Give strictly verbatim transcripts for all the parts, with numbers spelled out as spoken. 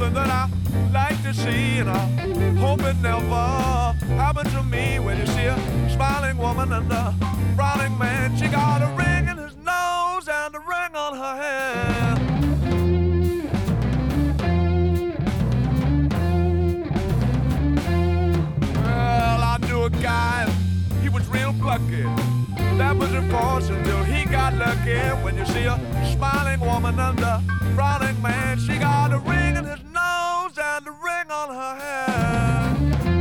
something that I like to see, and I hope it never happens to me. When you see a smiling woman and a frowning man, she got a ring in his nose and a ring on her hand. Well, I knew a guy, he was real plucky. That was of course until he got lucky. When you see a smiling woman and a frowning man, she got a ring in his nose and a ring on her hand.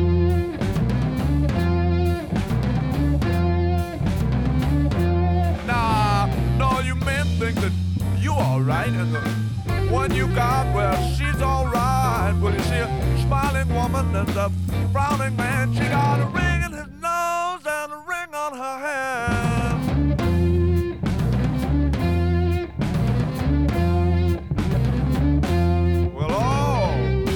Now, no, you men think that you alright, and the one you got, well, she's alright. Well, you see a smiling woman and a frowning man, she got a ring in his nose and a ring on her hand. Well, oh.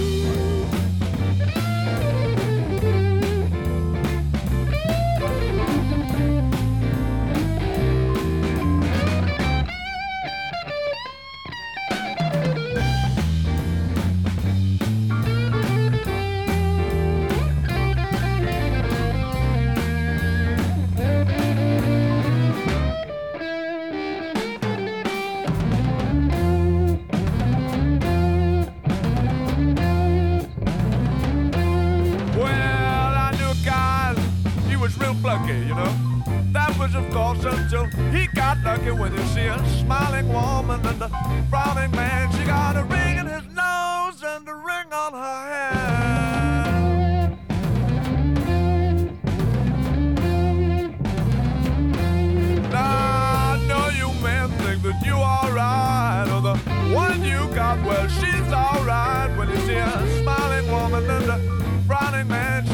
Lucky, you know. That was of course until he got lucky. When you see a smiling woman and a frowning man, she got a ring in his nose and a ring on her hand. Now I know you men think that you are right, or the one you got, well, she's alright. When you see a smiling woman and a frowning man,